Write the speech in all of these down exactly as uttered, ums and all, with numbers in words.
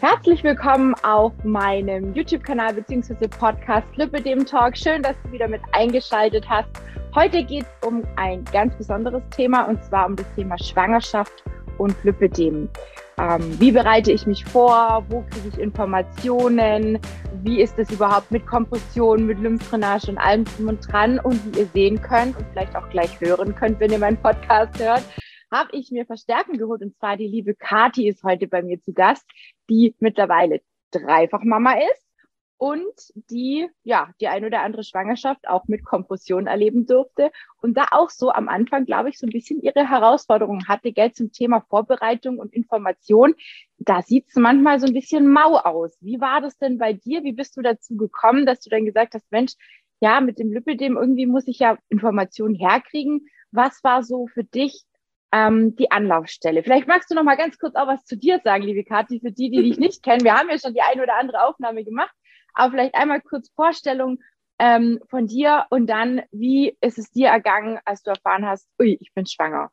Herzlich willkommen auf meinem YouTube-Kanal bzw. Podcast Lipödem Talk. Schön, dass du wieder mit eingeschaltet hast. Heute geht es um ein ganz besonderes Thema und zwar um das Thema Schwangerschaft und Lipödem. Ähm, wie bereite ich mich vor? Wo kriege ich Informationen? Wie ist es überhaupt mit Kompression, mit Lymphdrainage und allem drum und dran? Und wie ihr sehen könnt und vielleicht auch gleich hören könnt, wenn ihr meinen Podcast hört, habe ich mir Verstärkung geholt. Und zwar die liebe Kathi ist heute bei mir zu Gast, die mittlerweile dreifach Mama ist und die ja die ein oder andere Schwangerschaft auch mit Kompression erleben durfte und da auch so am Anfang, glaube ich, so ein bisschen ihre Herausforderungen hatte, gell, zum Thema Vorbereitung und Information. Da sieht es manchmal so ein bisschen mau aus. Wie war das denn bei dir? Wie bist du dazu gekommen, dass du dann gesagt hast, Mensch, ja, mit dem Lipödem irgendwie muss ich ja Informationen herkriegen. Was war so für dich ähm, die Anlaufstelle? Vielleicht magst du noch mal ganz kurz auch was zu dir sagen, liebe Kathi, für die, die dich nicht kennen. Wir haben ja schon die eine oder andere Aufnahme gemacht, aber vielleicht einmal kurz Vorstellung ähm, von dir und dann, wie ist es dir ergangen, als du erfahren hast, ui, ich bin schwanger?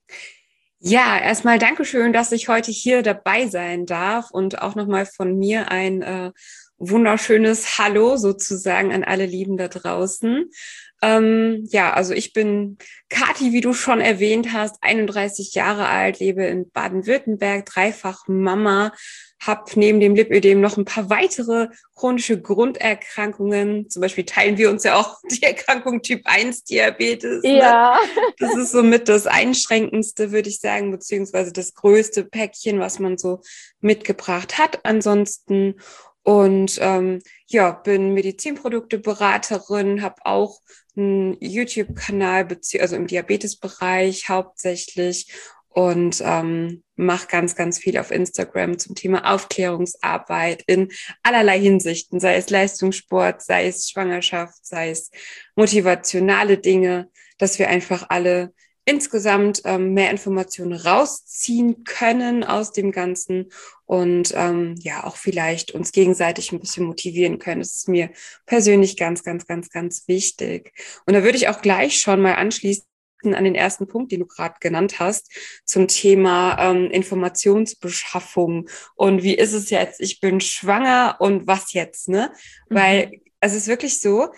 Ja, erstmal Dankeschön, dass ich heute hier dabei sein darf und auch nochmal von mir ein äh, wunderschönes Hallo sozusagen an alle Lieben da draußen. Ähm, ja, also ich bin Kathi, wie du schon erwähnt hast, einunddreißig Jahre alt, lebe in Baden-Württemberg, dreifach Mama, habe neben dem Lipödem noch ein paar weitere chronische Grunderkrankungen. Zum Beispiel teilen wir uns ja auch die Erkrankung Typ eins Diabetes. Ja. Ne? Das ist somit das Einschränkendste, würde ich sagen, beziehungsweise das größte Päckchen, was man so mitgebracht hat. Ansonsten und ähm, ja, bin Medizinprodukteberaterin, habe auch einen YouTube-Kanal, also im Diabetesbereich hauptsächlich und ähm, mache ganz, ganz viel auf Instagram zum Thema Aufklärungsarbeit in allerlei Hinsichten, sei es Leistungssport, sei es Schwangerschaft, sei es motivationale Dinge, dass wir einfach alle insgesamt ähm, mehr Informationen rausziehen können aus dem Ganzen und ähm, ja auch vielleicht uns gegenseitig ein bisschen motivieren können. Das ist mir persönlich ganz, ganz, ganz, ganz wichtig. Und da würde ich auch gleich schon mal anschließen an den ersten Punkt, den du gerade genannt hast, zum Thema ähm, Informationsbeschaffung. Und wie ist es jetzt? Ich bin schwanger und was jetzt, ne? Mhm. Weil es ist wirklich so,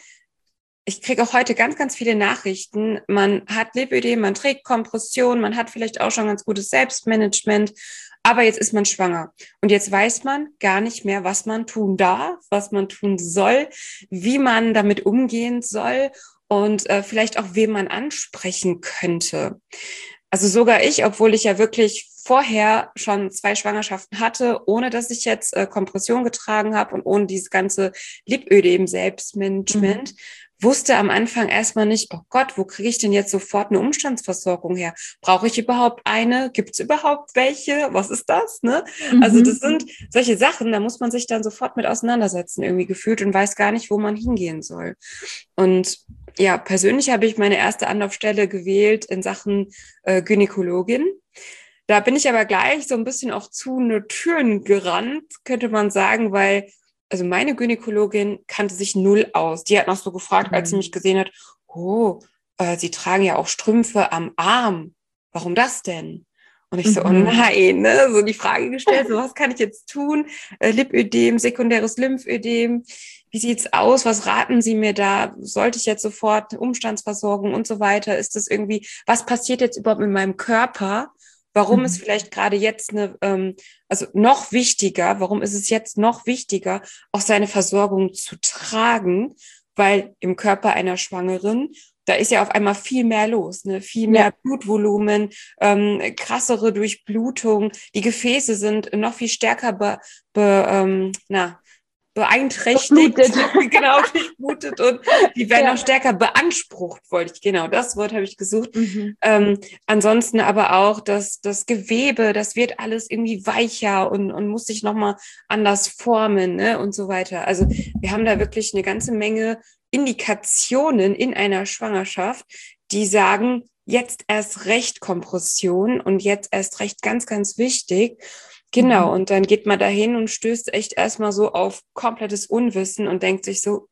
ich kriege auch heute ganz, ganz viele Nachrichten. Man hat Lipödem, man trägt Kompression, man hat vielleicht auch schon ganz gutes Selbstmanagement, aber jetzt ist man schwanger. Und jetzt weiß man gar nicht mehr, was man tun darf, was man tun soll, wie man damit umgehen soll und äh, vielleicht auch, wen man ansprechen könnte. Also sogar ich, obwohl ich ja wirklich vorher schon zwei Schwangerschaften hatte, ohne dass ich jetzt äh, Kompression getragen habe und ohne dieses ganze Lipödem-Selbstmanagement, mhm. wusste am Anfang erstmal nicht, oh Gott, wo kriege ich denn jetzt sofort eine Umstandsversorgung her? Brauche ich überhaupt eine? Gibt es überhaupt welche? Was ist das? Ne? Mhm. Also das sind solche Sachen, da muss man sich dann sofort mit auseinandersetzen, irgendwie gefühlt und weiß gar nicht, wo man hingehen soll. Und ja, persönlich habe ich meine erste Anlaufstelle gewählt in Sachen äh, Gynäkologin. Da bin ich aber gleich so ein bisschen auch zu ne Türen gerannt, könnte man sagen, weil also meine Gynäkologin kannte sich null aus. Die hat noch so gefragt, als sie mich gesehen hat, oh, äh, Sie tragen ja auch Strümpfe am Arm. Warum das denn? Und ich so, mhm. oh nein, ne? So die Frage gestellt, so was kann ich jetzt tun? Äh, Lipödem, sekundäres Lymphödem. Wie sieht's aus? Was raten Sie mir da? Sollte ich jetzt sofort Umstandsversorgung und so weiter? Ist das irgendwie, was passiert jetzt überhaupt mit meinem Körper? Warum mhm. ist vielleicht gerade jetzt eine, ähm, also noch wichtiger, warum ist es jetzt noch wichtiger, auch seine Versorgung zu tragen? Weil im Körper einer Schwangeren, da ist ja auf einmal viel mehr los, ne? Viel mehr ja. Blutvolumen, ähm, krassere Durchblutung. Die Gefäße sind noch viel stärker be, be, ähm, na, beeinträchtigt, genau, durchblutet und die werden ja. noch stärker beansprucht, wollte ich, genau, das Wort habe ich gesucht. Mhm. Ähm, ansonsten aber auch das, das Gewebe, das wird alles irgendwie weicher und, und muss sich nochmal anders formen, ne, und so weiter. Also wir haben da wirklich eine ganze Menge Indikationen in einer Schwangerschaft, die sagen, jetzt erst recht Kompression und jetzt erst recht ganz, ganz wichtig. Genau, und dann geht man dahin und stößt echt erstmal so auf komplettes Unwissen und denkt sich so,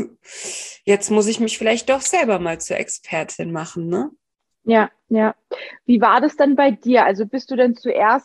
jetzt muss ich mich vielleicht doch selber mal zur Expertin machen, ne? Ja, ja. Wie war das dann bei dir? Also bist du denn zuerst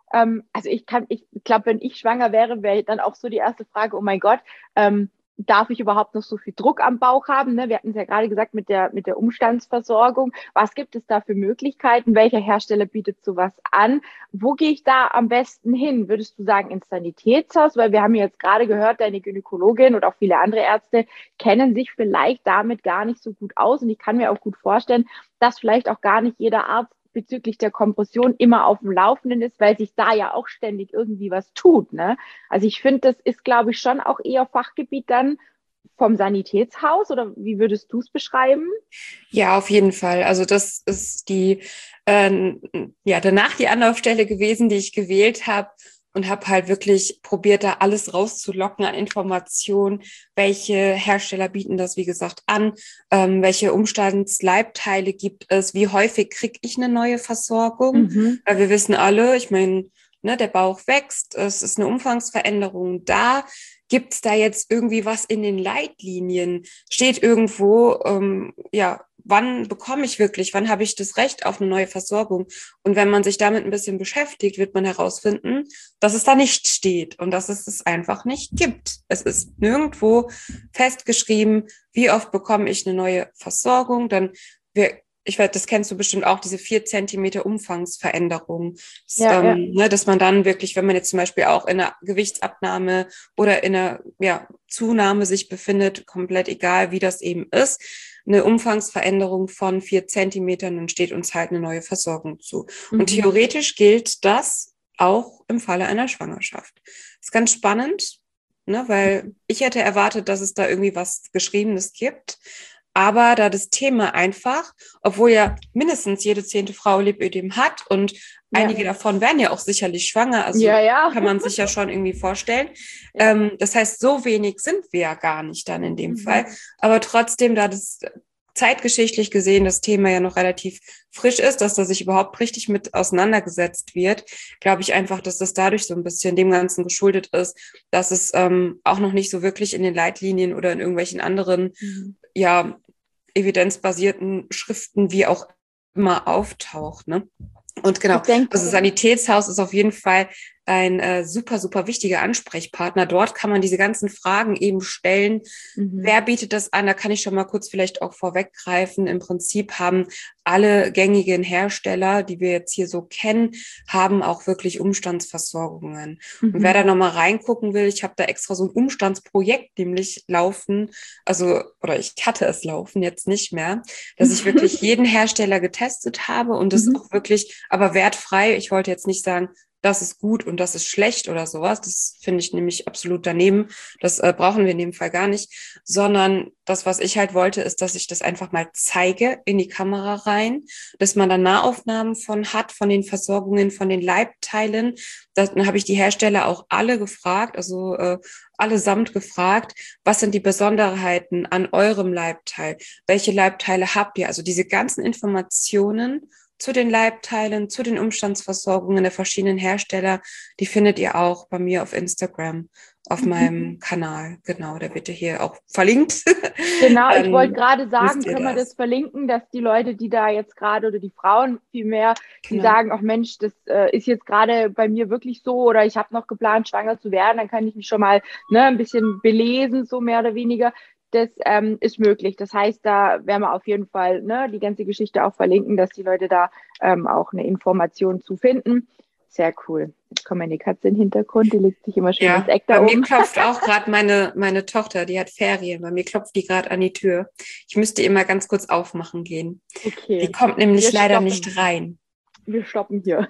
ähm, also ich kann, ich glaube, wenn ich schwanger wäre, wäre dann auch so die erste Frage, oh mein Gott, ähm, darf ich überhaupt noch so viel Druck am Bauch haben? Ne? Wir hatten es ja gerade gesagt mit der, mit der Umstandsversorgung. Was gibt es da für Möglichkeiten? Welcher Hersteller bietet sowas an? Wo gehe ich da am besten hin? Würdest du sagen ins Sanitätshaus? Weil wir haben jetzt gerade gehört, deine Gynäkologin und auch viele andere Ärzte kennen sich vielleicht damit gar nicht so gut aus. Und ich kann mir auch gut vorstellen, dass vielleicht auch gar nicht jeder Arzt bezüglich der Kompression immer auf dem Laufenden ist, weil sich da ja auch ständig irgendwie was tut. Ne? Also ich finde, das ist, glaube ich, schon auch eher Fachgebiet dann vom Sanitätshaus, oder wie würdest du es beschreiben? Ja, auf jeden Fall. Also das ist die, äh, ja, danach die Anlaufstelle gewesen, die ich gewählt habe und habe halt wirklich probiert, da alles rauszulocken an Informationen. Welche Hersteller bieten das, wie gesagt, an? Ähm, welche Umstandsleibteile gibt es? Wie häufig kriege ich eine neue Versorgung? Mhm. Weil wir wissen alle, ich meine, ne, der Bauch wächst, es ist eine Umfangsveränderung da. Gibt es da jetzt irgendwie was in den Leitlinien? Steht irgendwo, ähm, ja, wann bekomme ich wirklich, wann habe ich das Recht auf eine neue Versorgung? Und wenn man sich damit ein bisschen beschäftigt, wird man herausfinden, dass es da nicht steht und dass es es einfach nicht gibt. Es ist nirgendwo festgeschrieben, wie oft bekomme ich eine neue Versorgung. Dann wir Ich weiß, das kennst du bestimmt auch, diese vier Zentimeter Umfangsveränderung, das, Ja, ja. ähm, ne, dass man dann wirklich, wenn man jetzt zum Beispiel auch in einer Gewichtsabnahme oder in einer ja, Zunahme sich befindet, komplett egal, wie das eben ist, eine Umfangsveränderung von vier Zentimetern, dann steht uns halt eine neue Versorgung zu. Und Mhm. theoretisch gilt das auch im Falle einer Schwangerschaft. Das ist ganz spannend, ne, weil ich hätte erwartet, dass es da irgendwie was Geschriebenes gibt. Aber da das Thema einfach, obwohl ja mindestens jede zehnte Frau Lipödem hat und Ja. einige davon werden ja auch sicherlich schwanger, also Ja, ja. kann man sich ja schon irgendwie vorstellen. Ja. Ähm, das heißt, so wenig sind wir ja gar nicht dann in dem Mhm. Fall. Aber trotzdem, da das zeitgeschichtlich gesehen das Thema ja noch relativ frisch ist, dass da sich überhaupt richtig mit auseinandergesetzt wird, glaube ich einfach, dass das dadurch so ein bisschen dem Ganzen geschuldet ist, dass es ähm, auch noch nicht so wirklich in den Leitlinien oder in irgendwelchen anderen Mhm. ja, evidenzbasierten Schriften wie auch immer auftaucht. Ne? Und genau, Ich denke, also Sanitätshaus ist auf jeden Fall ein äh, super, super wichtiger Ansprechpartner. Dort kann man diese ganzen Fragen eben stellen. mhm. Wer bietet das an? Da kann ich schon mal kurz vielleicht auch vorweggreifen. Im Prinzip haben alle gängigen Hersteller, die wir jetzt hier so kennen, haben auch wirklich Umstandsversorgungen. Mhm. Und wer da nochmal reingucken will, ich habe da extra so ein Umstandsprojekt nämlich laufen, also, oder ich hatte es laufen, jetzt nicht mehr, dass ich wirklich jeden Hersteller getestet habe und das Mhm. auch wirklich, aber wertfrei. Ich wollte jetzt nicht sagen, das ist gut und das ist schlecht oder sowas. Das finde ich nämlich absolut daneben. Das äh, brauchen wir in dem Fall gar nicht. Sondern das, was ich halt wollte, ist, dass ich das einfach mal zeige in die Kamera rein, dass man dann Nahaufnahmen von hat, von den Versorgungen, von den Leibteilen. Dann habe ich die Hersteller auch alle gefragt, also äh, allesamt gefragt, was sind die Besonderheiten an eurem Leibteil? Welche Leibteile habt ihr? Also diese ganzen Informationen zu den Leibteilen, zu den Umstandsversorgungen der verschiedenen Hersteller, die findet ihr auch bei mir auf Instagram, auf meinem Kanal. Genau, der wird hier auch verlinkt. Genau, ich wollte gerade sagen, wisst ihr können wir das. das verlinken, dass die Leute, die da jetzt gerade, oder die Frauen vielmehr, die Genau. sagen, ach Mensch, das äh, ist jetzt gerade bei mir wirklich so, oder ich habe noch geplant, schwanger zu werden, dann kann ich mich schon mal ne, ein bisschen belesen, so mehr oder weniger. Das ähm, ist möglich. Das heißt, da werden wir auf jeden Fall ne, die ganze Geschichte auch verlinken, dass die Leute da ähm, auch eine Information zu finden. Sehr cool. Jetzt kommt meine Katze im Hintergrund, die legt sich immer schön Ja, ins Eck bei da mir oben. klopft auch gerade meine, meine Tochter, die hat Ferien. Bei mir klopft die gerade an die Tür. Ich müsste immer ganz kurz aufmachen gehen. Okay. Die kommt nämlich Wir leider stoppen. nicht rein. Wir stoppen hier.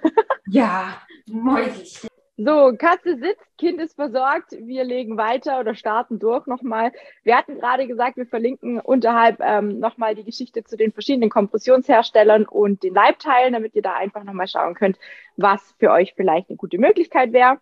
Ja, Mäuschen. So, Katze sitzt, Kind ist versorgt. Wir legen weiter oder starten durch nochmal. Wir hatten gerade gesagt, wir verlinken unterhalb ähm, nochmal die Geschichte zu den verschiedenen Kompressionsherstellern und den Leibteilen, damit ihr da einfach nochmal schauen könnt, was für euch vielleicht eine gute Möglichkeit wäre.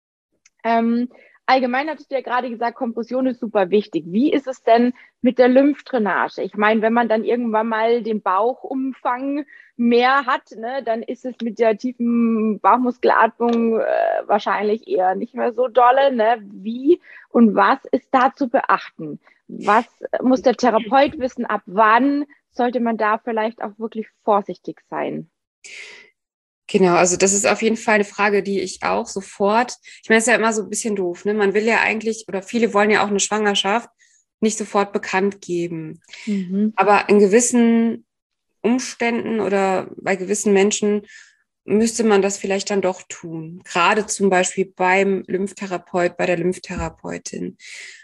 Ähm, allgemein hattest du ja gerade gesagt, Kompression ist super wichtig. Wie ist es denn mit der Lymphdrainage? Ich meine, wenn man dann irgendwann mal den Bauchumfang mehr hat, ne, dann ist es mit der tiefen Bauchmuskelatmung äh, wahrscheinlich eher nicht mehr so dolle. Ne? Wie und was ist da zu beachten? Was muss der Therapeut wissen? Ab wann sollte man da vielleicht auch wirklich vorsichtig sein? Genau, also das ist auf jeden Fall eine Frage, die ich auch sofort, ich meine, es ist ja immer so ein bisschen doof, ne? Man will ja eigentlich, oder viele wollen ja auch eine Schwangerschaft nicht sofort bekannt geben. Mhm. Aber in gewissen Umständen oder bei gewissen Menschen müsste man das vielleicht dann doch tun. Gerade zum Beispiel beim Lymphtherapeut, bei der Lymphtherapeutin.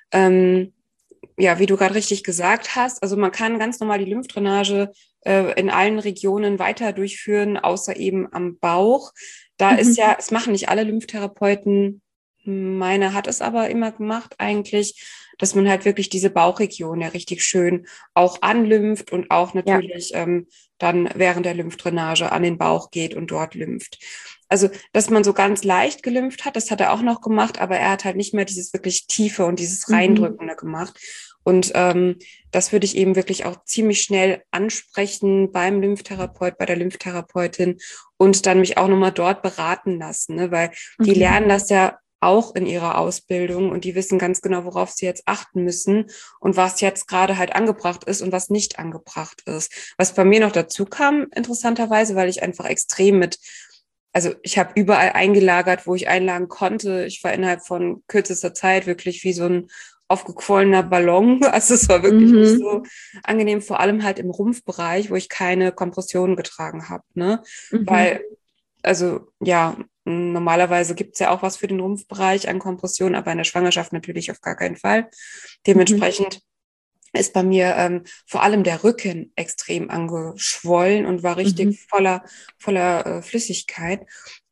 Ähm, ja, wie du gerade richtig gesagt hast, also man kann ganz normal die Lymphdrainage äh, in allen Regionen weiter durchführen, außer eben am Bauch. Da ist Mhm. ja, es machen nicht alle Lymphtherapeuten, meine hat es aber immer gemacht eigentlich, dass man halt wirklich diese Bauchregion ja richtig schön auch anlympht und auch Ja. natürlich ähm, dann während der Lymphdrainage an den Bauch geht und dort lympht. Also, dass man so ganz leicht gelympht hat, das hat er auch noch gemacht, aber er hat halt nicht mehr dieses wirklich Tiefe und dieses Mhm. Reindrückende gemacht. Und ähm, das würde ich eben wirklich auch ziemlich schnell ansprechen beim Lymphtherapeut, bei der Lymftherapeutin und dann mich auch nochmal dort beraten lassen, ne? Weil die Mhm. lernen das ja auch in ihrer Ausbildung und die wissen ganz genau, worauf sie jetzt achten müssen und was jetzt gerade halt angebracht ist und was nicht angebracht ist. Was bei mir noch dazu kam, interessanterweise, weil ich einfach extrem mit, also ich habe überall eingelagert, wo ich einlagen konnte. Ich war innerhalb von kürzester Zeit wirklich wie so ein aufgequollener Ballon. Also es war wirklich nicht Mhm. so angenehm, vor allem halt im Rumpfbereich, wo ich keine Kompressionen getragen habe, ne? Mhm. Weil, also ja, normalerweise gibt's ja auch was für den Rumpfbereich an Kompression, aber in der Schwangerschaft natürlich auf gar keinen Fall. Mhm. Dementsprechend ist bei mir ähm, vor allem der Rücken extrem angeschwollen und war richtig Mhm. voller, voller äh, Flüssigkeit.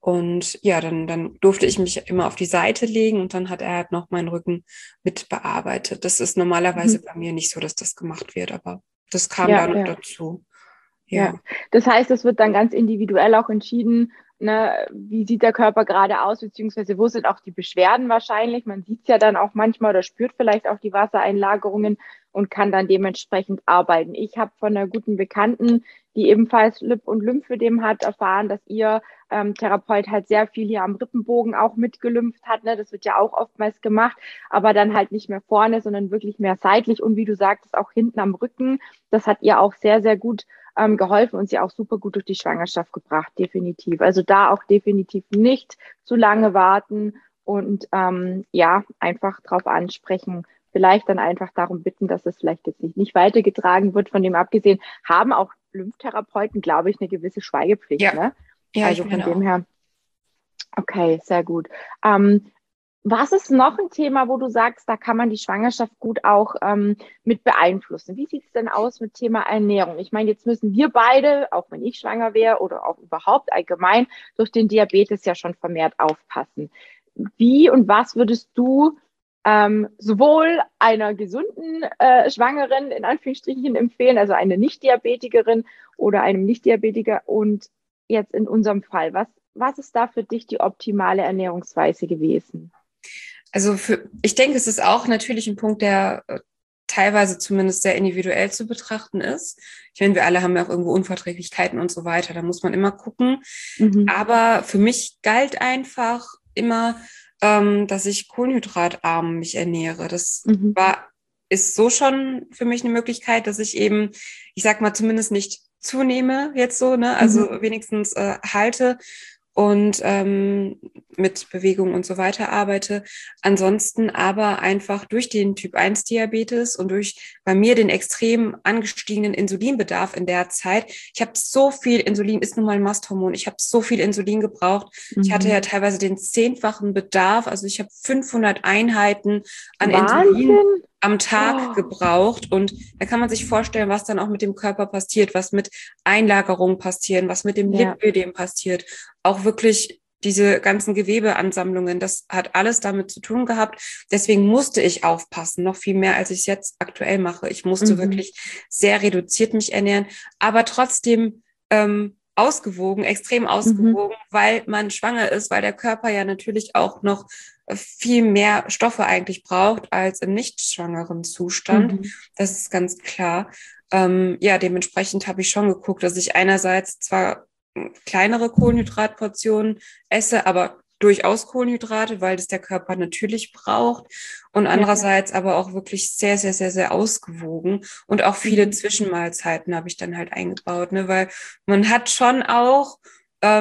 Und ja, dann, dann durfte ich mich immer auf die Seite legen und dann hat er halt noch meinen Rücken mit bearbeitet. Das ist normalerweise Mhm. bei mir nicht so, dass das gemacht wird, aber das kam Ja, da noch ja. dazu. Ja, Ja. das heißt, es wird dann ganz individuell auch entschieden, ne, wie sieht der Körper gerade aus, beziehungsweise wo sind auch die Beschwerden wahrscheinlich. Man sieht es ja dann auch manchmal oder spürt vielleicht auch die Wassereinlagerungen und kann dann dementsprechend arbeiten. Ich habe von einer guten Bekannten, die ebenfalls Lip- und Lymphödem hat, erfahren, dass ihr ähm, Therapeut halt sehr viel hier am Rippenbogen auch mitgelümpft hat. Ne? Das wird ja auch oftmals gemacht, aber dann halt nicht mehr vorne, sondern wirklich mehr seitlich und wie du sagtest, auch hinten am Rücken. Das hat ihr auch sehr, sehr gut ähm, geholfen und sie auch super gut durch die Schwangerschaft gebracht, definitiv. Also da auch definitiv nicht zu lange warten und ähm, ja, einfach drauf ansprechen. Vielleicht dann einfach darum bitten, dass es vielleicht jetzt nicht, nicht weitergetragen wird. Von dem abgesehen haben auch Lymphtherapeuten, glaube ich, eine gewisse Schweigepflicht. Ja. Ne? Ja, ich Also von meine dem auch. her, okay, sehr gut. Ähm, was ist noch ein Thema, wo du sagst, da kann man die Schwangerschaft gut auch ähm, mit beeinflussen? Wie sieht es denn aus mit Thema Ernährung? Ich meine, jetzt müssen wir beide, auch wenn ich schwanger wäre oder auch überhaupt allgemein, durch den Diabetes ja schon vermehrt aufpassen. Wie und was würdest du ähm, sowohl einer gesunden äh, Schwangeren in Anführungsstrichen empfehlen, also eine Nicht-Diabetikerin oder einem Nicht-Diabetiker und jetzt in unserem Fall, was, was ist da für dich die optimale Ernährungsweise gewesen? Also für, ich denke, es ist auch natürlich ein Punkt, der äh, teilweise zumindest sehr individuell zu betrachten ist. Ich meine, wir alle haben ja auch irgendwo Unverträglichkeiten und so weiter. Da muss man immer gucken. Mhm. Aber für mich galt einfach immer, ähm, dass ich kohlenhydratarm mich ernähre. Das Mhm. war, ist so schon für mich eine Möglichkeit, dass ich eben, ich sag mal, zumindest nicht zunehme jetzt so, ne? Also Mhm. wenigstens äh, halte und ähm, mit Bewegung und so weiter arbeite. Ansonsten aber einfach durch den Typ eins Diabetes und durch bei mir den extrem angestiegenen Insulinbedarf in der Zeit. Ich habe so viel Insulin, ist nun mal ein Masthormon. Ich habe so viel Insulin gebraucht. Ich hatte ja Mhm. teilweise den zehnfachen Bedarf. Also ich habe fünfhundert Einheiten an Insulin Wahnsinn. am Tag Oh. gebraucht. Und da kann man sich vorstellen, was dann auch mit dem Körper passiert, was mit Einlagerungen passieren, was mit dem Ja. Lipödem passiert. Auch wirklich diese ganzen Gewebeansammlungen, das hat alles damit zu tun gehabt. Deswegen musste ich aufpassen, noch viel mehr, als ich es jetzt aktuell mache. Ich musste Mhm. wirklich sehr reduziert mich ernähren, aber trotzdem ähm, ausgewogen, extrem Mhm. ausgewogen, weil man schwanger ist, weil der Körper ja natürlich auch noch viel mehr Stoffe eigentlich braucht als im nicht schwangeren Zustand. Mhm. Das ist ganz klar. Ähm, ja, dementsprechend habe ich schon geguckt, dass ich einerseits zwar kleinere Kohlenhydratportionen esse, aber durchaus Kohlenhydrate, weil das der Körper natürlich braucht. Und Ja. andererseits aber auch wirklich sehr, sehr, sehr, sehr ausgewogen. Und auch viele Mhm. Zwischenmahlzeiten habe ich dann halt eingebaut, ne? Weil man hat schon auch ähm,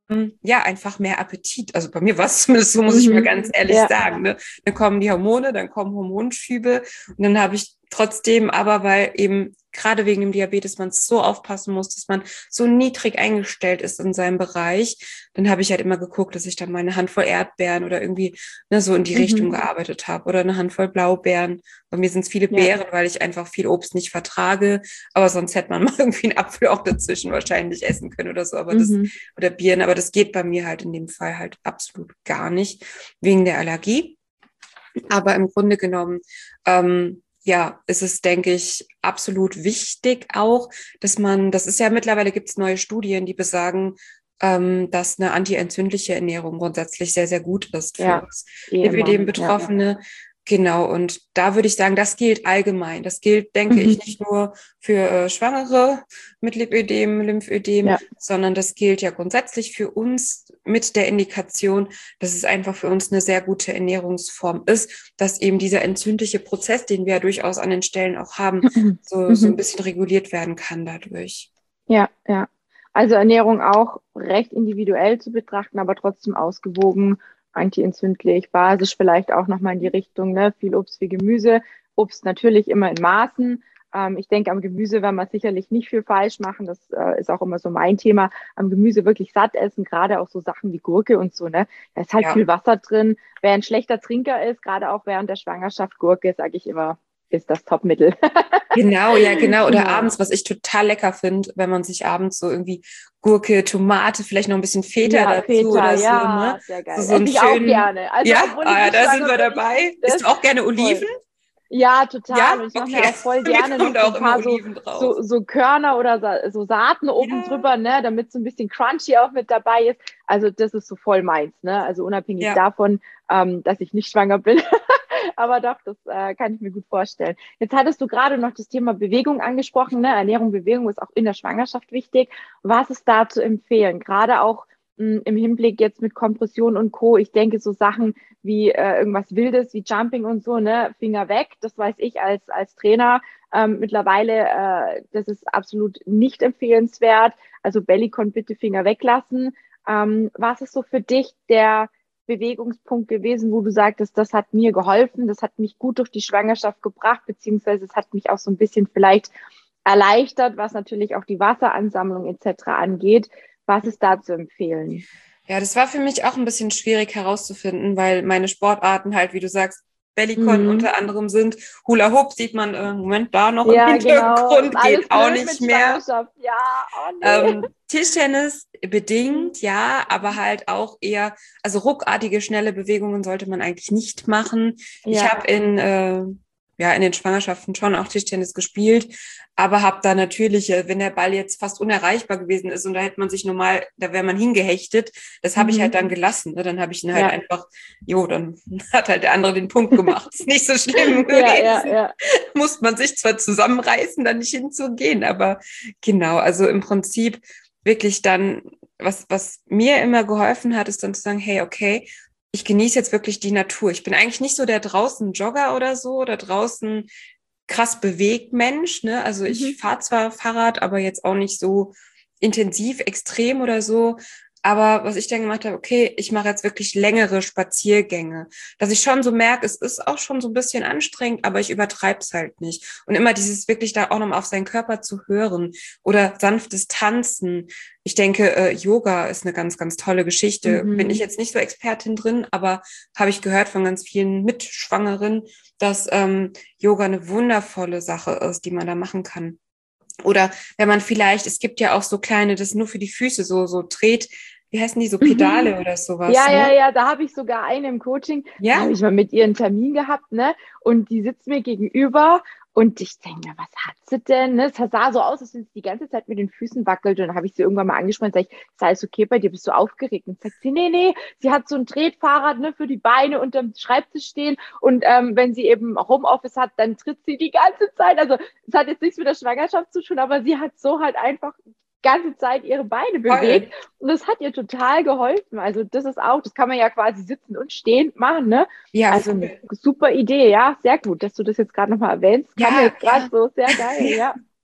ja, einfach mehr Appetit. Also bei mir war es zumindest so, muss mhm. ich mal ganz ehrlich ja. sagen. Ne? Dann kommen die Hormone, dann kommen Hormonschübe und dann habe ich trotzdem aber, weil eben gerade wegen dem Diabetes man so aufpassen muss, dass man so niedrig eingestellt ist in seinem Bereich, dann habe ich halt immer geguckt, dass ich dann mal eine Handvoll Erdbeeren oder irgendwie ne, so in die mhm. Richtung gearbeitet habe oder eine Handvoll Blaubeeren. Bei mir sind es viele ja. Beeren, weil ich einfach viel Obst nicht vertrage, aber sonst hätte man mal irgendwie einen Apfel auch dazwischen wahrscheinlich essen können oder so, aber das, mhm. oder Birnen, aber das geht bei mir halt in dem Fall halt absolut gar nicht, wegen der Allergie. Aber im Grunde genommen, ähm, ja, ist es, denke ich, absolut wichtig auch, dass man, das ist ja mittlerweile gibt es neue Studien, die besagen, ähm, dass eine antientzündliche Ernährung grundsätzlich sehr, sehr gut ist für ja, uns Lipödem-Betroffene. Ja, ja. Genau, und da würde ich sagen, das gilt allgemein. Das gilt, denke mhm. ich, nicht nur für äh, Schwangere mit Lipödem, Lymphödem, ja. sondern das gilt ja grundsätzlich für uns mit der Indikation, dass es einfach für uns eine sehr gute Ernährungsform ist, dass eben dieser entzündliche Prozess, den wir ja durchaus an den Stellen auch haben, mhm. so, so ein bisschen reguliert werden kann dadurch. Ja, ja. Also Ernährung auch recht individuell zu betrachten, aber trotzdem ausgewogen, antientzündlich, basisch vielleicht auch nochmal in die Richtung, ne? Viel Obst, viel Gemüse. Obst natürlich immer in Maßen. Ähm, ich denke, am Gemüse werden wir sicherlich nicht viel falsch machen. Das äh, ist auch immer so mein Thema. Am Gemüse wirklich satt essen, gerade auch so Sachen wie Gurke und so, ne? Da ist halt ja. viel Wasser drin. Wer ein schlechter Trinker ist, gerade auch während der Schwangerschaft, Gurke, sage ich immer, ist das Topmittel. Genau, ja, genau. Oder genau. abends, was ich total lecker finde, wenn man sich abends so irgendwie Gurke, Tomate, vielleicht noch ein bisschen Feta ja, dazu Feta, oder ja, so. Ne? Sehr geil. So, so einen ich schönen, auch gerne. Also, ja, ah, ja da sind wir dabei. Isst du auch gerne Oliven? Voll. Ja, total. Ja? Und ich mache Okay. mir auch voll gerne noch so ein paar so, so, so Körner oder so, so Saaten oben ja. drüber, ne, damit so ein bisschen crunchy auch mit dabei ist. Also das ist so voll meins, ne? Also unabhängig ja. davon, ähm, dass ich nicht schwanger bin. Aber doch, das äh, kann ich mir gut vorstellen. Jetzt hattest du gerade noch das Thema Bewegung angesprochen, ne? Ernährung, Bewegung ist auch in der Schwangerschaft wichtig. Was ist da zu empfehlen? Gerade auch mh, im Hinblick jetzt mit Kompression und Co. Ich denke, so Sachen wie äh, irgendwas Wildes, wie Jumping und so, ne, Finger weg. Das weiß ich als, als Trainer ähm, mittlerweile, äh, das ist absolut nicht empfehlenswert. Also Bellycon bitte Finger weglassen. Ähm, was ist so für dich der Bewegungspunkt gewesen, wo du sagtest, das hat mir geholfen, das hat mich gut durch die Schwangerschaft gebracht, beziehungsweise es hat mich auch so ein bisschen vielleicht erleichtert, was natürlich auch die Wasseransammlung et cetera angeht. Was ist da zu empfehlen? Ja, das war für mich auch ein bisschen schwierig herauszufinden, weil meine Sportarten halt, wie du sagst, Bellycon mhm. unter anderem sind. Hula Hoop sieht man im äh, Moment da noch ja, im Hintergrund, genau. geht auch nicht mehr. Ja, oh nee. ähm, Tischtennis bedingt, ja, aber halt auch eher, also ruckartige, schnelle Bewegungen sollte man eigentlich nicht machen. Ja. Ich habe in äh, ja in den Schwangerschaften schon auch Tischtennis gespielt, aber habe da natürlich, wenn der Ball jetzt fast unerreichbar gewesen ist und da hätte man sich normal, da wäre man hingehechtet, das habe mhm. ich halt dann gelassen. Ne? Dann habe ich ihn halt ja. einfach, jo, dann hat halt der andere den Punkt gemacht. Ist nicht so schlimm gewesen. ja, ja, ja. Muss man sich zwar zusammenreißen, da nicht hinzugehen, aber genau, also im Prinzip wirklich dann, was, was mir immer geholfen hat, ist dann zu sagen, hey, okay, ich genieße jetzt wirklich die Natur. Ich bin eigentlich nicht so der draußen Jogger oder so, oder draußen krass bewegt Mensch, ne? Also ich mhm. fahre zwar Fahrrad, aber jetzt auch nicht so intensiv, extrem oder so. Aber was ich dann gemacht habe, okay, ich mache jetzt wirklich längere Spaziergänge, dass ich schon so merke, es ist auch schon so ein bisschen anstrengend, aber ich übertreibe es halt nicht. Und immer dieses wirklich da auch nochmal auf seinen Körper zu hören oder sanftes Tanzen. Ich denke, äh, Yoga ist eine ganz, ganz tolle Geschichte. Mhm. Bin ich jetzt nicht so Expertin drin, aber habe ich gehört von ganz vielen Mitschwangeren, dass ähm, Yoga eine wundervolle Sache ist, die man da machen kann. Oder wenn man vielleicht, es gibt ja auch so kleine, das nur für die Füße, so so dreht, wie heißen die, so Pedale mhm. oder sowas. Ja, ne? ja, ja, da habe ich sogar eine im Coaching, ja? Da habe ich mal mit ihr einen Termin gehabt, ne? Und die sitzt mir gegenüber und ich denke mir, was hat sie denn? Ne? Es sah so aus, als wenn sie die ganze Zeit mit den Füßen wackelt. Und dann habe ich sie irgendwann mal angesprochen und sage ich, ist alles okay bei dir? Bist du aufgeregt? Und sagt sie, nee, nee, sie hat so ein Tretfahrrad, ne, für die Beine unterm Schreibtisch stehen. Und ähm, wenn sie eben Homeoffice hat, dann tritt sie die ganze Zeit. Also es hat jetzt nichts mit der Schwangerschaft zu tun, aber sie hat so halt einfach ganze Zeit ihre Beine bewegt. Voll. Und das hat ihr total geholfen. Also das ist auch, das kann man ja quasi sitzen und stehend machen, ne? Ja. Also eine super Idee, ja, sehr gut, dass du das jetzt gerade nochmal erwähnst. Kam ja, jetzt gerade ja. so, sehr geil, ja.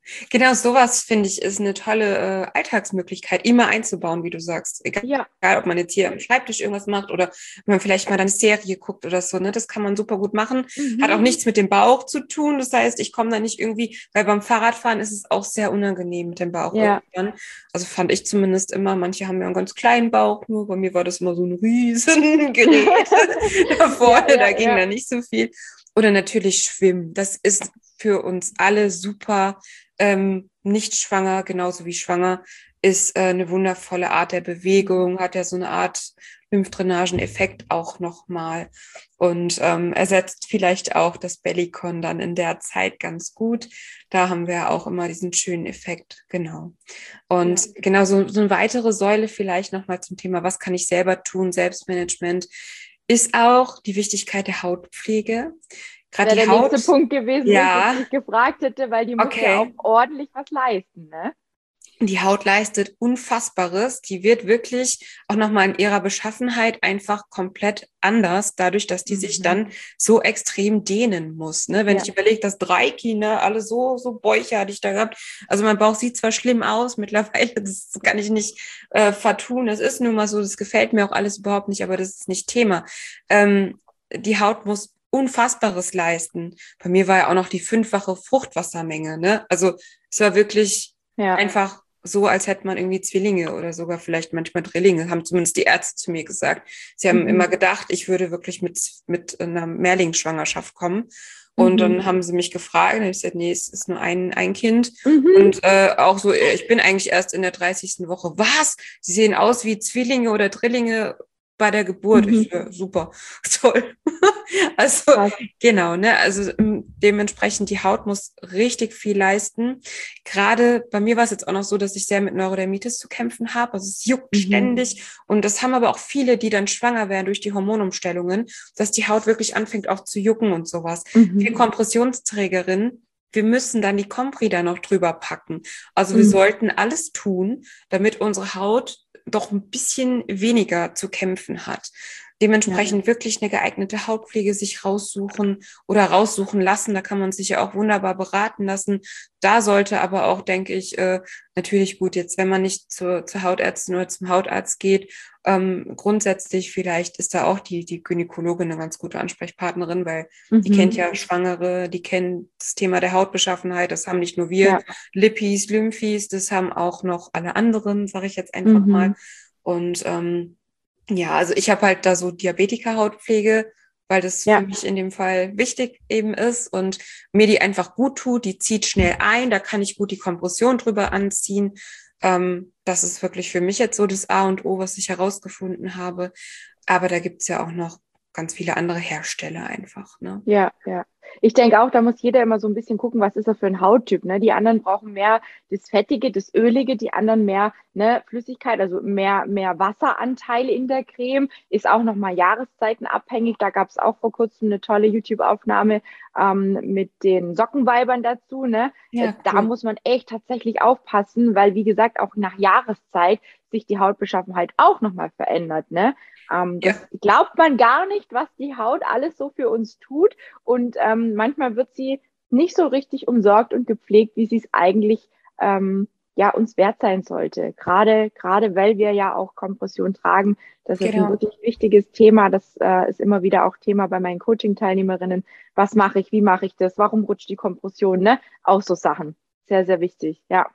Genau, sowas finde ich ist eine tolle äh, Alltagsmöglichkeit, immer einzubauen, wie du sagst. Egal, Ja. egal, ob man jetzt hier am Schreibtisch irgendwas macht oder wenn man vielleicht mal eine Serie guckt oder so, ne, das kann man super gut machen. Hat auch Mhm. nichts mit dem Bauch zu tun. Das heißt, ich komme da nicht irgendwie, weil beim Fahrradfahren ist es auch sehr unangenehm mit dem Bauch Ja. irgendwann. Also fand ich zumindest immer, manche haben ja einen ganz kleinen Bauch, nur bei mir war das immer so ein riesen Gerät da vorne, Ja, ja, da ging ja. da nicht so viel. Oder natürlich Schwimmen. Das ist für uns alle super. Ähm, nicht schwanger, genauso wie schwanger, ist äh, eine wundervolle Art der Bewegung, hat ja so eine Art Lymphdrainagen-Effekt auch nochmal und ähm, ersetzt vielleicht auch das Bellycon dann in der Zeit ganz gut. Da haben wir auch immer diesen schönen Effekt, genau. Und Ja. genau so, so eine weitere Säule vielleicht nochmal zum Thema, was kann ich selber tun, Selbstmanagement, ist auch die Wichtigkeit der Hautpflege. Gerade Wäre die der nächste Haut, Punkt gewesen, wo ich jetzt ja, dich gefragt hätte, weil die muss ja auch okay. ordentlich was leisten, ne? Die Haut leistet Unfassbares. Die wird wirklich auch nochmal in ihrer Beschaffenheit einfach komplett anders, dadurch, dass die sich Mhm. dann so extrem dehnen muss. Ne? Wenn Ja. ich überlege, dass drei Kinder alle so, so Bäuche hatte ich da gehabt. Also mein Bauch sieht zwar schlimm aus mittlerweile, das kann ich nicht äh, vertun. Das ist nun mal so, das gefällt mir auch alles überhaupt nicht, aber das ist nicht Thema. Ähm, die Haut muss Unfassbares leisten. Bei mir war ja auch noch die fünffache Fruchtwassermenge. Ne? Also es war wirklich Ja. einfach so, als hätte man irgendwie Zwillinge oder sogar vielleicht manchmal Drillinge, haben zumindest die Ärzte zu mir gesagt. Sie haben Mhm. immer gedacht, ich würde wirklich mit, mit einer Mehrlingsschwangerschaft kommen. Und Mhm. dann haben sie mich gefragt, und ich gesagt, nee, es ist nur ein, ein Kind. Mhm. Und äh, auch so, ich bin eigentlich erst in der dreißigsten Woche. Was? Sie sehen aus wie Zwillinge oder Drillinge bei der Geburt. Mhm. Ich, ja, super, toll. Also Krass. genau, ne? Also dementsprechend die Haut muss richtig viel leisten. Gerade bei mir war es jetzt auch noch so, dass ich sehr mit Neurodermitis zu kämpfen habe. Also es juckt Mhm. ständig. Und das haben aber auch viele, die dann schwanger werden durch die Hormonumstellungen, dass die Haut wirklich anfängt auch zu jucken und sowas. Mhm. Wir Kompressionsträgerinnen, wir müssen dann die Compri da noch drüber packen. Also wir Mhm. sollten alles tun, damit unsere Haut doch ein bisschen weniger zu kämpfen hat. Dementsprechend ja. wirklich eine geeignete Hautpflege sich raussuchen oder raussuchen lassen. Da kann man sich ja auch wunderbar beraten lassen. Da sollte aber auch, denke ich, äh, natürlich gut, jetzt wenn man nicht zur, zur Hautärztin oder zum Hautarzt geht, ähm, grundsätzlich vielleicht ist da auch die, die Gynäkologin eine ganz gute Ansprechpartnerin, weil mhm. die kennt ja Schwangere, die kennt das Thema der Hautbeschaffenheit, das haben nicht nur wir, ja. Lipis, Lymphis, das haben auch noch alle anderen, sage ich jetzt einfach mhm. mal. Und ähm, ja, also ich habe halt da so Diabetiker-Hautpflege, weil das ja. für mich in dem Fall wichtig eben ist und mir die einfach gut tut, die zieht schnell ein, da kann ich gut die Kompression drüber anziehen. Ähm, das ist wirklich für mich jetzt so das A und O, was ich herausgefunden habe. Aber da gibt's ja auch noch ganz viele andere Hersteller einfach. Ne? Ja, ja. Ich denke auch, da muss jeder immer so ein bisschen gucken, was ist er für ein Hauttyp. Ne? Die anderen brauchen mehr das Fettige, das Ölige, die anderen mehr ne, Flüssigkeit, also mehr, mehr Wasseranteile in der Creme. Ist auch nochmal jahreszeitenabhängig. Da gab es auch vor kurzem eine tolle YouTube-Aufnahme ähm, mit den Sockenweibern dazu. Ne? Ja, da cool. muss man echt tatsächlich aufpassen, weil, wie gesagt, auch nach Jahreszeit sich die Hautbeschaffenheit auch nochmal verändert. Ne? Ähm, das ja. glaubt man gar nicht, was die Haut alles so für uns tut. Und ähm, manchmal wird sie nicht so richtig umsorgt und gepflegt, wie sie es eigentlich ähm, ja uns wert sein sollte. Gerade gerade weil wir ja auch Kompression tragen. Das genau. ist ein wirklich wichtiges Thema. Das äh, ist immer wieder auch Thema bei meinen Coaching-Teilnehmerinnen. Was mache ich? Wie mache ich das? Warum rutscht die Kompression? Ne? Auch so Sachen. Sehr, sehr wichtig. Ja.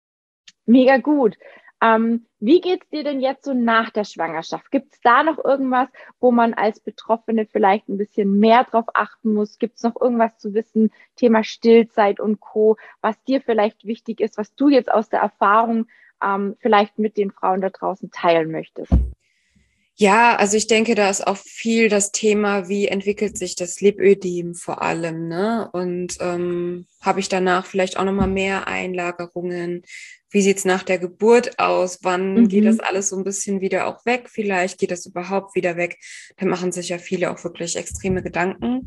Mega gut. Ähm, wie geht's dir denn jetzt so nach der Schwangerschaft? Gibt es da noch irgendwas, wo man als Betroffene vielleicht ein bisschen mehr drauf achten muss? Gibt es noch irgendwas zu wissen, Thema Stillzeit und Co., was dir vielleicht wichtig ist, was du jetzt aus der Erfahrung ähm, vielleicht mit den Frauen da draußen teilen möchtest? Ja, also ich denke, da ist auch viel das Thema, wie entwickelt sich das Lipödem vor allem, ne? Und ähm, habe ich danach vielleicht auch nochmal mehr Einlagerungen? Wie sieht's nach der Geburt aus? Wann mhm. geht das alles so ein bisschen wieder auch weg? Vielleicht geht das überhaupt wieder weg. Da machen sich ja viele auch wirklich extreme Gedanken.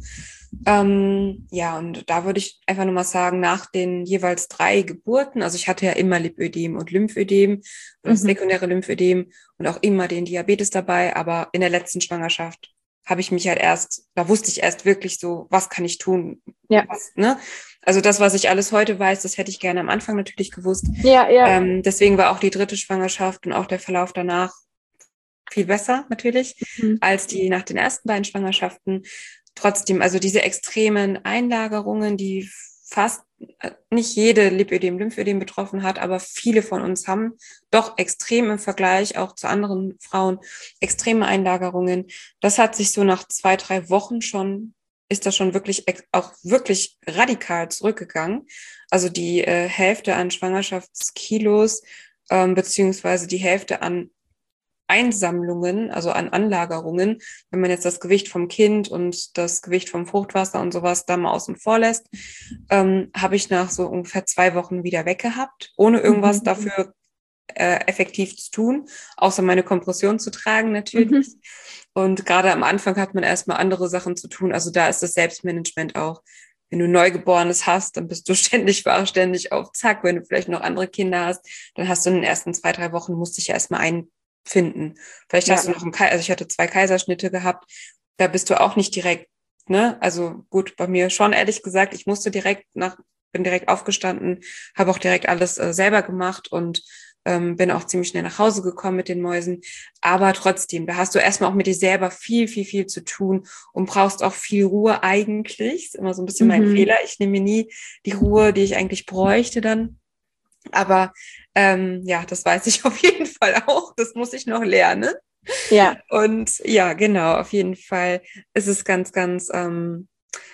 Ähm, ja, und da würde ich einfach nur mal sagen, nach den jeweils drei Geburten, also ich hatte ja immer Lipödem und Lymphödem, das mhm. sekundäre Lymphödem und auch immer den Diabetes dabei, aber in der letzten Schwangerschaft habe ich mich halt erst, da wusste ich erst wirklich so, was kann ich tun? Ja. Was, ne? Also das, was ich alles heute weiß, das hätte ich gerne am Anfang natürlich gewusst. Ja, ja. Ähm, deswegen war auch die dritte Schwangerschaft und auch der Verlauf danach viel besser natürlich Mhm. als die nach den ersten beiden Schwangerschaften. Trotzdem, also diese extremen Einlagerungen, die fast nicht jede Lipödem, Lymphödem betroffen hat, aber viele von uns haben doch extrem im Vergleich auch zu anderen Frauen extreme Einlagerungen. Das hat sich so nach zwei, drei Wochen schon, ist das schon wirklich auch wirklich radikal zurückgegangen. Also die äh, Hälfte an Schwangerschaftskilos ähm, beziehungsweise die Hälfte an Einsammlungen, also an Anlagerungen, wenn man jetzt das Gewicht vom Kind und das Gewicht vom Fruchtwasser und sowas da mal außen vor lässt, ähm, habe ich nach so ungefähr zwei Wochen wieder weggehabt, ohne irgendwas mhm. dafür äh, effektiv zu tun, außer meine Kompression zu tragen natürlich. Mhm. Und gerade am Anfang hat man erstmal andere Sachen zu tun, also da ist das Selbstmanagement auch. Wenn du Neugeborenes hast, dann bist du ständig ständig auf Zack. Wenn du vielleicht noch andere Kinder hast, dann hast du in den ersten zwei, drei Wochen, musst dich ja erstmal ein finden. Vielleicht ja. hast du noch einen Kaiser, also ich hatte zwei Kaiserschnitte gehabt, da bist du auch nicht direkt, ne, also gut, bei mir schon, ehrlich gesagt, ich musste direkt nach, bin direkt aufgestanden, habe auch direkt alles äh, selber gemacht und ähm, bin auch ziemlich schnell nach Hause gekommen mit den Mäusen, aber trotzdem, da hast du erstmal auch mit dir selber viel, viel, viel zu tun und brauchst auch viel Ruhe eigentlich, ist immer so ein bisschen mhm. mein Fehler, ich nehme mir nie die Ruhe, die ich eigentlich bräuchte dann. Aber ähm, ja, das weiß ich auf jeden Fall auch. Das muss ich noch lernen. Ja. Und ja, genau, auf jeden Fall ist es ganz, ganz ähm,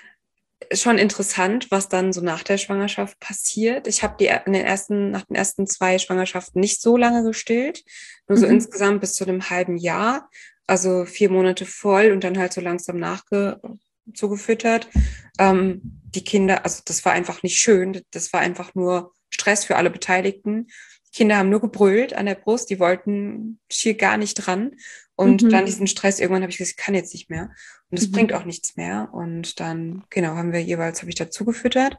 schon interessant, was dann so nach der Schwangerschaft passiert. Ich habe die in den ersten, nach den ersten zwei Schwangerschaften nicht so lange gestillt, nur so mhm. insgesamt bis zu einem halben Jahr, also vier Monate voll und dann halt so langsam nachge zugefüttert. Ähm, die Kinder, also das war einfach nicht schön, das war einfach nur Stress für alle Beteiligten. Die Kinder haben nur gebrüllt an der Brust, die wollten schier gar nicht dran. Und mhm. dann diesen Stress, irgendwann habe ich gesagt, ich kann jetzt nicht mehr. Und es mhm. bringt auch nichts mehr. Und dann, genau, haben wir jeweils, habe ich dazu gefüttert.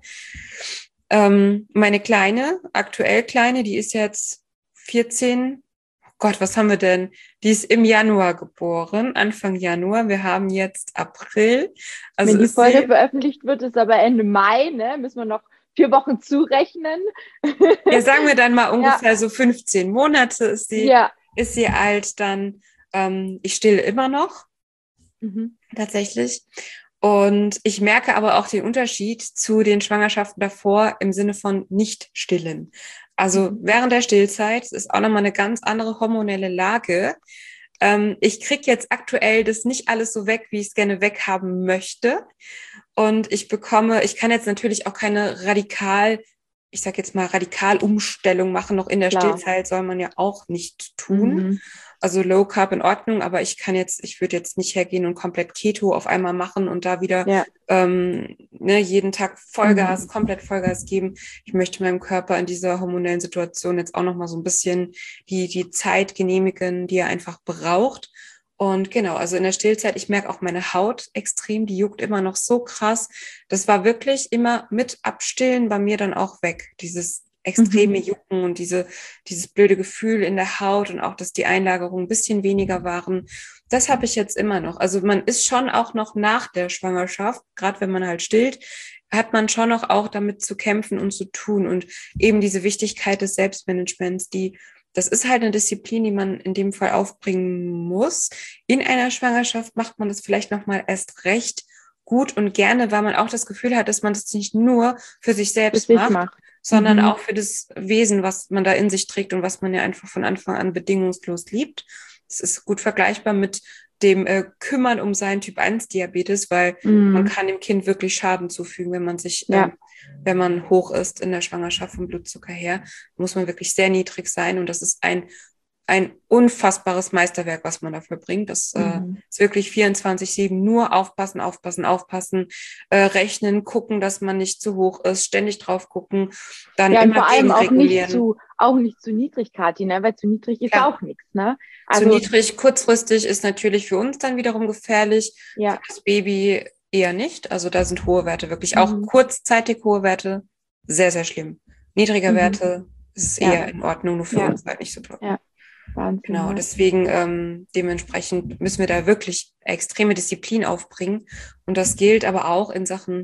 Ähm, meine Kleine, aktuell Kleine, die ist jetzt vierzehn. Oh Gott, was haben wir denn? Die ist im Januar geboren, Anfang Januar. Wir haben jetzt April. Also wenn die Folge veröffentlicht wird, ist aber Ende Mai, ne? Müssen wir noch vier Wochen zurechnen. Ja, sagen wir dann mal ungefähr ja. so fünfzehn Monate ist sie, ja. ist sie alt. Dann, ähm, ich stille immer noch, mhm. tatsächlich. Und ich merke aber auch den Unterschied zu den Schwangerschaften davor im Sinne von nicht stillen. Also mhm. während der Stillzeit ist auch nochmal eine ganz andere hormonelle Lage. Ähm, ich kriege jetzt aktuell das nicht alles so weg, wie ich es gerne weghaben möchte. Und ich bekomme, ich kann jetzt natürlich auch keine radikal, ich sag jetzt mal Radikalumstellung machen, noch in der Klar. Stillzeit soll man ja auch nicht tun. Mhm. Also Low Carb in Ordnung, aber ich kann jetzt, ich würde jetzt nicht hergehen und komplett Keto auf einmal machen und da wieder ja. ähm, ne, jeden Tag Vollgas, mhm. komplett Vollgas geben. Ich möchte meinem Körper in dieser hormonellen Situation jetzt auch nochmal so ein bisschen die, die Zeit genehmigen, die er einfach braucht. Und genau, also in der Stillzeit, ich merke auch meine Haut extrem, die juckt immer noch so krass. Das war wirklich immer mit Abstillen bei mir dann auch weg, dieses extreme mhm. Jucken und diese, dieses blöde Gefühl in der Haut und auch, dass die Einlagerungen ein bisschen weniger waren. Das habe ich jetzt immer noch. Also man ist schon auch noch nach der Schwangerschaft, gerade wenn man halt stillt, hat man schon noch auch damit zu kämpfen und zu tun und eben diese Wichtigkeit des Selbstmanagements, die das ist halt eine Disziplin, die man in dem Fall aufbringen muss. In einer Schwangerschaft macht man das vielleicht nochmal erst recht gut und gerne, weil man auch das Gefühl hat, dass man das nicht nur für sich selbst für sich macht, macht, sondern mhm. auch für das Wesen, was man da in sich trägt und was man ja einfach von Anfang an bedingungslos liebt. Es ist gut vergleichbar mit dem äh, Kümmern um seinen Typ eins Diabetes, weil mhm. man kann dem Kind wirklich Schaden zufügen, wenn man sich, ja. ähm, wenn man hoch ist in der Schwangerschaft vom Blutzucker her, muss man wirklich sehr niedrig sein und das ist ein ein unfassbares Meisterwerk, was man dafür bringt. Das mhm. äh, ist wirklich vierundzwanzig sieben nur aufpassen, aufpassen, aufpassen, äh, rechnen, gucken, dass man nicht zu hoch ist, ständig drauf gucken, dann ja, immer vor allem auch nicht gegenregulieren. zu, auch nicht zu niedrig, Kathi, ne? Weil zu niedrig ist Klar. auch nichts, ne? Also, zu niedrig, kurzfristig ist natürlich für uns dann wiederum gefährlich, ja. für das Baby eher nicht. Also da sind hohe Werte wirklich, mhm. auch kurzzeitig hohe Werte, sehr, sehr schlimm. Niedrige mhm. Werte ist ja. eher in Ordnung, nur für ja. uns halt nicht so toll. Ja. Wahnsinn, Genau, ja. deswegen ähm, dementsprechend müssen wir da wirklich extreme Disziplin aufbringen. Und das gilt aber auch in Sachen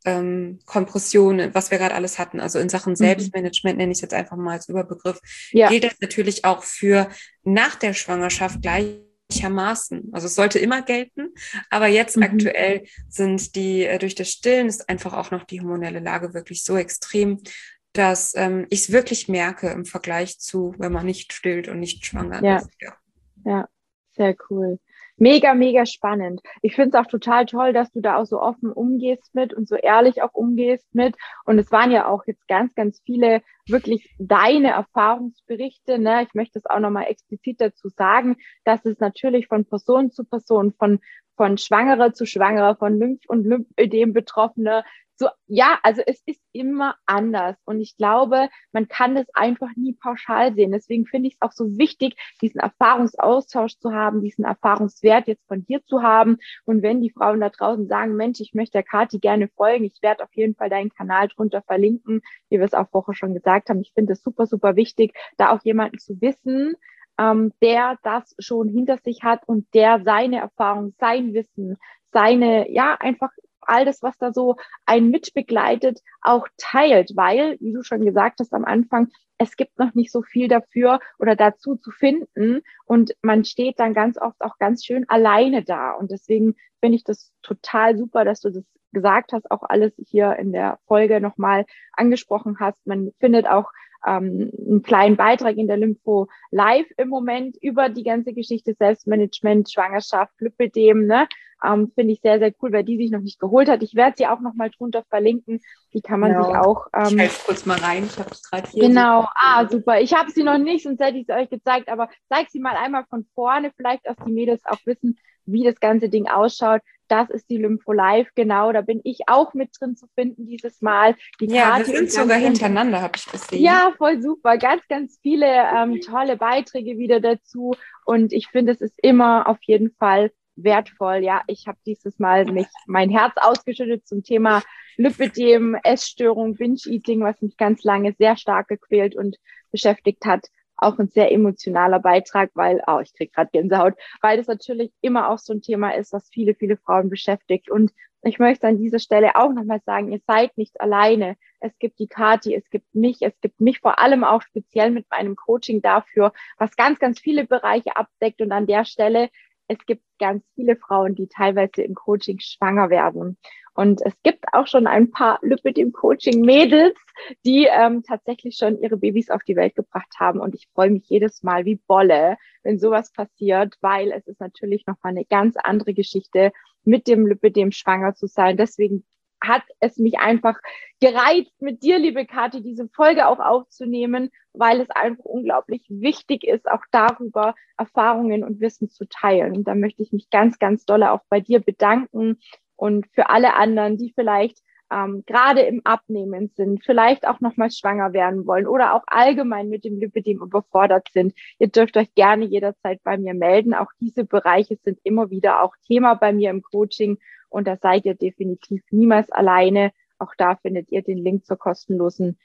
ähm, Kompression, was wir gerade alles hatten, also in Sachen Selbstmanagement, nenne ich es jetzt einfach mal als Überbegriff, ja. gilt das natürlich auch für nach der Schwangerschaft gleichermaßen. Also es sollte immer gelten, aber jetzt mhm. aktuell sind die, äh, durch das Stillen ist einfach auch noch die hormonelle Lage wirklich so extrem, dass ähm, ich es wirklich merke im Vergleich zu, wenn man nicht stillt und nicht schwanger ja. ist. Ja. ja, sehr cool. Mega, mega spannend. Ich finde es auch total toll, dass du da auch so offen umgehst mit und so ehrlich auch umgehst mit. Und es waren ja auch jetzt ganz, ganz viele wirklich deine Erfahrungsberichte. Ne? Ich möchte es auch nochmal explizit dazu sagen, dass es natürlich von Person zu Person, von von Schwangerer zu Schwangerer, von Lymph- und Lymphödem-Betroffene. So, ja, also es ist immer anders. Und ich glaube, man kann das einfach nie pauschal sehen. Deswegen finde ich es auch so wichtig, diesen Erfahrungsaustausch zu haben, diesen Erfahrungswert jetzt von dir zu haben. Und wenn die Frauen da draußen sagen, Mensch, ich möchte der Kathi gerne folgen, ich werde auf jeden Fall deinen Kanal drunter verlinken, wie wir es auch vorher schon gesagt haben. Ich finde es super, super wichtig, da auch jemanden zu wissen, ähm, der das schon hinter sich hat und der seine Erfahrung, sein Wissen, seine, ja, einfach all das, was da so einen mitbegleitet, auch teilt, weil, wie du schon gesagt hast am Anfang, es gibt noch nicht so viel dafür oder dazu zu finden und man steht dann ganz oft auch ganz schön alleine da und deswegen finde ich das total super, dass du das gesagt hast, auch alles hier in der Folge nochmal angesprochen hast. Man findet auch ähm, einen kleinen Beitrag in der Lympho Live im Moment über die ganze Geschichte Selbstmanagement, Schwangerschaft, Lymphödem, ne? Ähm, finde ich sehr, sehr cool, wer die sich noch nicht geholt hat. Ich werde sie auch nochmal drunter verlinken. Die kann man genau. sich auch... Ähm, ich helfe kurz mal rein. Ich habe es gerade hier. Genau, so. ah, super. Ich habe sie noch nicht, sonst hätte ich sie euch gezeigt, aber zeig sie mal einmal von vorne, vielleicht, dass die Mädels auch wissen, wie das ganze Ding ausschaut. Das ist die Lympho Live, genau. Da bin ich auch mit drin zu finden dieses Mal. Die ja, Kathi wir sind sogar hintereinander, habe ich gesehen. Ja, voll super. Ganz, ganz viele ähm, tolle Beiträge wieder dazu. Und ich finde, es ist immer auf jeden Fall wertvoll. Ja, ich habe dieses Mal mich mein Herz ausgeschüttet zum Thema Lymphödem, Essstörung, Binge-Eating, was mich ganz lange sehr stark gequält und beschäftigt hat. Auch ein sehr emotionaler Beitrag, weil, oh, ich krieg gerade Gänsehaut, weil das natürlich immer auch so ein Thema ist, was viele, viele Frauen beschäftigt. Und ich möchte an dieser Stelle auch nochmal sagen, ihr seid nicht alleine. Es gibt die Kathi, es gibt mich, es gibt mich vor allem auch speziell mit meinem Coaching dafür, was ganz, ganz viele Bereiche abdeckt. Und an der Stelle, es gibt ganz viele Frauen, die teilweise im Coaching schwanger werden. Und es gibt auch schon ein paar Lymphödem-Coaching-Mädels, die ähm, tatsächlich schon ihre Babys auf die Welt gebracht haben. Und ich freue mich jedes Mal wie Bolle, wenn sowas passiert, weil es ist natürlich nochmal eine ganz andere Geschichte, mit dem Lymphödem schwanger zu sein. Deswegen hat es mich einfach gereizt, mit dir, liebe Kathi, diese Folge auch aufzunehmen, weil es einfach unglaublich wichtig ist, auch darüber Erfahrungen und Wissen zu teilen. Und da möchte ich mich ganz, ganz doll auch bei dir bedanken und für alle anderen, die vielleicht ähm, gerade im Abnehmen sind, vielleicht auch nochmal schwanger werden wollen oder auch allgemein mit dem Lymphödem überfordert sind. Ihr dürft euch gerne jederzeit bei mir melden. Auch diese Bereiche sind immer wieder auch Thema bei mir im Coaching. Und da seid ihr definitiv niemals alleine. Auch da findet ihr den Link zur kostenlosen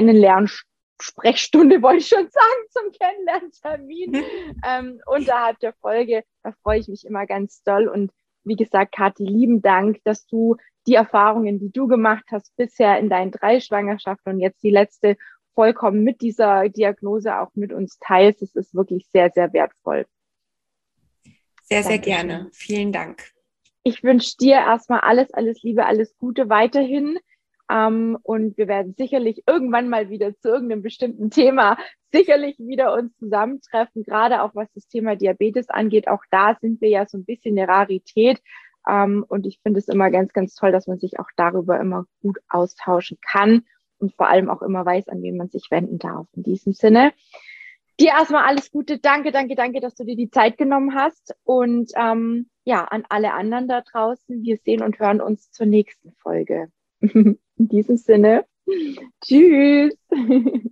Kennenlernsprechstunde, wollte ich schon sagen, zum Kennenlerntermin ähm, unterhalb der Folge. Da freue ich mich immer ganz doll. Und wie gesagt, Kathi, lieben Dank, dass du die Erfahrungen, die du gemacht hast bisher in deinen drei Schwangerschaften und jetzt die letzte vollkommen mit dieser Diagnose auch mit uns teilst. Es ist wirklich sehr, sehr wertvoll. Sehr, sehr Dankeschön. Gerne. Vielen Dank. Ich wünsche dir erstmal alles, alles Liebe, alles Gute weiterhin. Ähm, und wir werden sicherlich irgendwann mal wieder zu irgendeinem bestimmten Thema sicherlich wieder uns zusammentreffen, gerade auch was das Thema Diabetes angeht. Auch da sind wir ja so ein bisschen eine Rarität. Ähm, und ich finde es immer ganz, ganz toll, dass man sich auch darüber immer gut austauschen kann und vor allem auch immer weiß, an wen man sich wenden darf. In diesem Sinne, dir erstmal alles Gute. Danke, danke, danke, dass du dir die Zeit genommen hast. Und ähm, ja, an alle anderen da draußen, wir sehen und hören uns zur nächsten Folge. In diesem Sinne, tschüss.